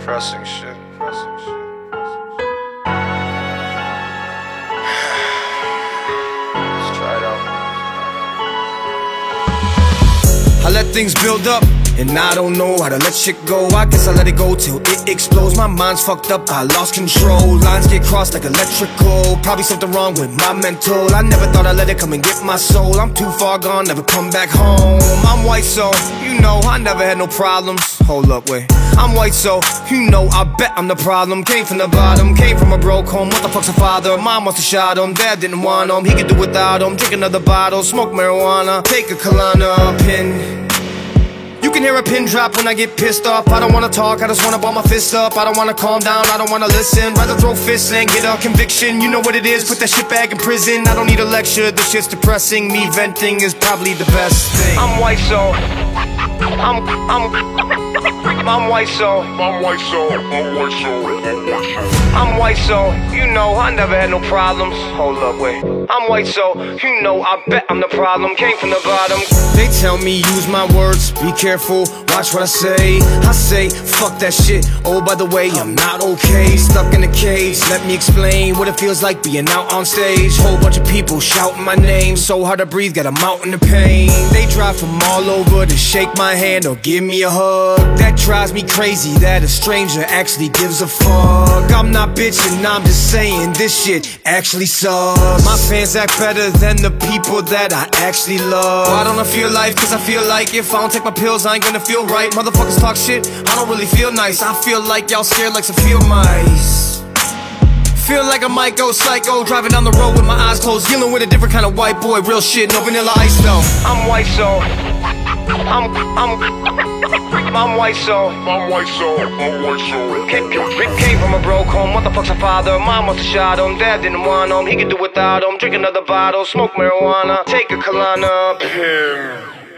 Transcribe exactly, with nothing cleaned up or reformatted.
Pressing shit, pressing shit. Let's try it out. I let things build up, and I don't know how to let shit go. I guess I let it go till it explodes. My mind's fucked up, I lost control. Lines get crossed like electrical. Probably something wrong with my mental. I never thought I'd let it come and get my soul. I'm too far gone, never come back home. I'm white, so you know I never had no problems. Hold up, wait. I'm white, so you know I bet I'm the problem. Came from the bottom, came from a broke home. What the fuck's a father? Mom must've shot him. Dad didn't want him, he could do without him. Drink another bottle, smoke marijuana, take a Kalana, a pin. You can hear a pin drop when I get pissed off. I don't wanna talk, I just wanna ball my fist up. I don't wanna calm down, I don't wanna listen. Rather throw fists and get a conviction. You know what it is, put that shit back in prison. I don't need a lecture, this shit's depressing. Me venting is probably the best thing. I'm white, so I'm, I'm, I'm white, so I'm white, so I'm white, so I'm white, so I'm white, so you know I never had no problems. Hold up, wait. I'm white, so you know I bet I'm the problem. Came from the bottom. They tell me use my words, be careful, watch what I say. I say fuck that shit. Oh, by the way, I'm not okay. Stuck in a cage. Let me explain what it feels like being out on stage. Whole bunch of people shouting my name, so hard to breathe, got a mountain of pain. They drive from all over to shake my hand or give me a hug. That drives me crazy that a stranger actually gives a fuck. I'm not bitching, I'm just saying this shit actually sucks. My fans act better than the people that I actually love. Why don't I feel life? Cause I feel like if I don't take my pills I ain't gonna feel right. Motherfuckers talk shit, I don't really feel nice. I feel like y'all scared like some field mice. Feel like I might go psycho, driving down the road with my eyes closed, dealing with a different kind of white boy. Real shit, no vanilla ice though. I'm white, so I'm, I'm, I'm white, so I'm white, so I'm white, so Came, came from a broke home, what the fuck's a father? Mom must've shot him, dad didn't want him. He could do without him, drink another bottle, smoke marijuana, take a Kalana. him.